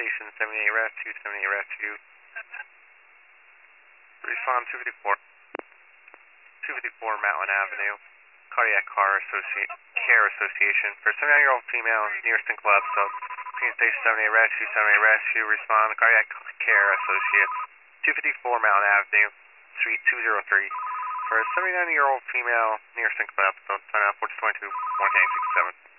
Station 78 Rescue, 78 Rescue. Respond 254. 254 Mountain Avenue. Cardiac Care Association. For 79-year-old female, Nearston Club, so Union Station 78 Rescue, 78 Rescue. Respond Cardiac Care Associates. 254 Mountain Avenue, Suite 203. For a 79-year-old female, Nearston Club, so sign up 422 1K67.